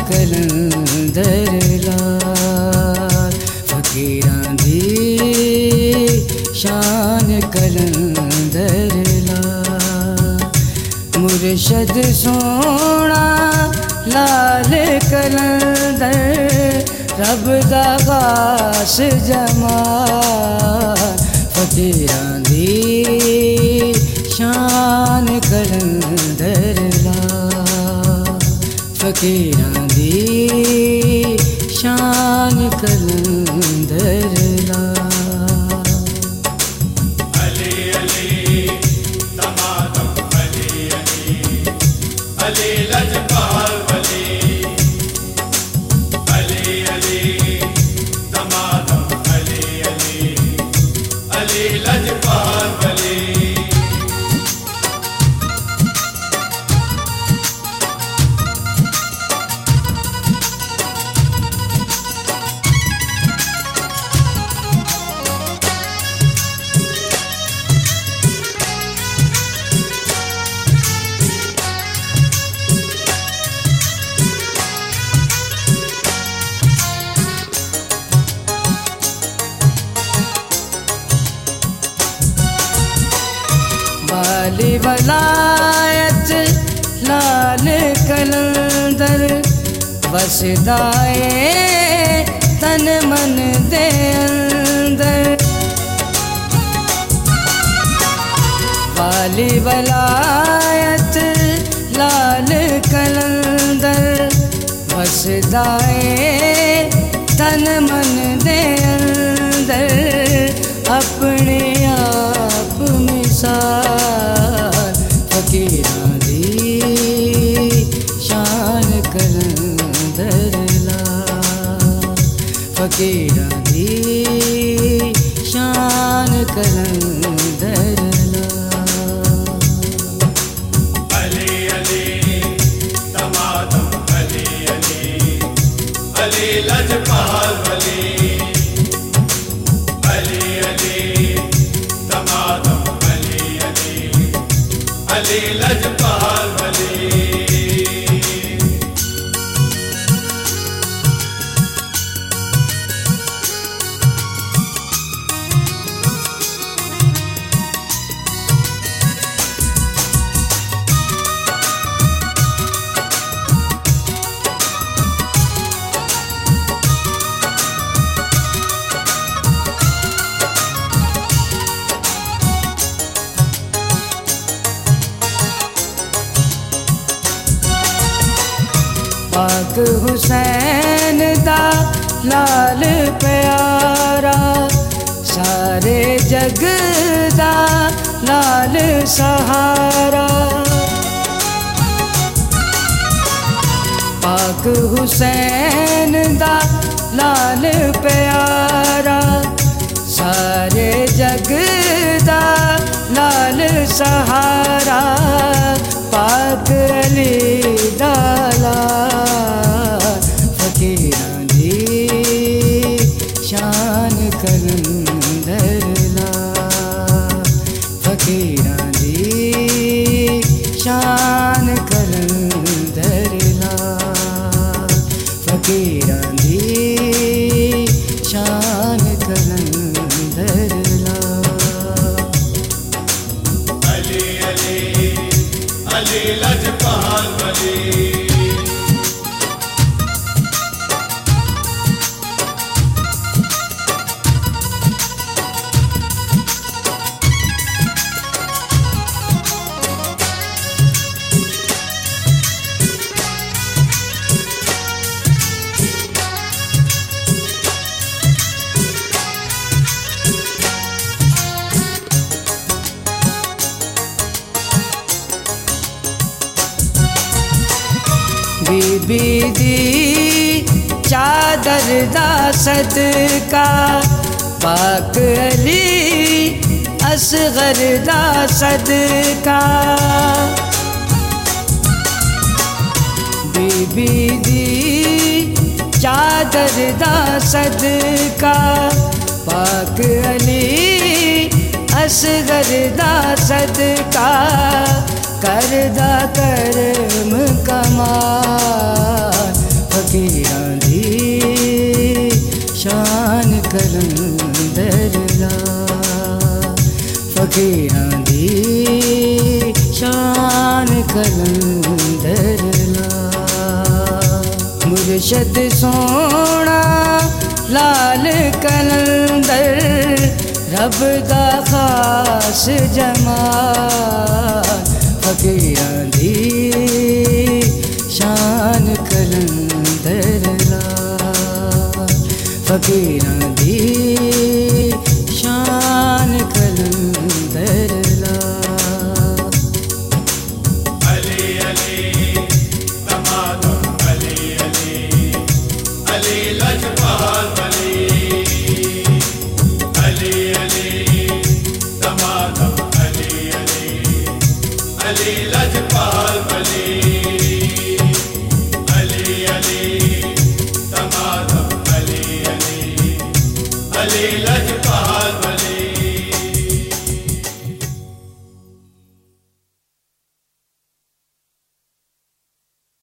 कलंदर लाल, फकीरां दी शान कलंदर लाल। मुर्शद सोना लाल कलंदर, रब दा खास जमाल, फकीरां दी शान कलंदर लाल, फकीरां दी शान कलंदर लाल। अली अली तमातम अली अली, अली लजपाल वली, अली अली तमातम अली अली, अली लजपाल वली। वाली वलायत लाल कलंदर, वसदाए तन मन दे अंदर। वाली वलायत लाल कलंदर, वसदाए तन मन दे अंदर। अपने आप मिसाल, फकीरां दी शान कलंदर लाल, फकीरां दी शान कलंदर लाल। अली अली तमातम अली अली, अली लजपाल वली, अली अली तमातम अली अली, अली लजपाल वली। पाक हुसैन दा लाल प्यारा, सारे जग दा लाल सहारा। पाक हुसैन दा लाल प्यारा, सारे जग दा लाल सहारा। पाक अली दा लाल, फकीरां दी शान कलंदर लाल, फकीरां दी शान कलंदर लाल, फकीरां दी शान कलंदर लाल। अली अली अली लजपाल वली। बीबी दी चादर दा सदका, पाक अली असगर दा सदका। बीबी दी चादर दा सदका, पाक अली असगर दा सदका। करदा करम कमाल, फकीरां दी शान कलंदर ला, फकीरां दी शान कलंदर ला। मुर्शद सोना लाल कलंदर रब दा खास जमाल, फकीरां दी शान कलंदर ला, फकीरां दी शान कलंदर ला। अली अली तमादम अली अली अली लजपाल वली, अली अली तमादम अली अली अली लजपाल वली, अली अली तमादम अली अली अली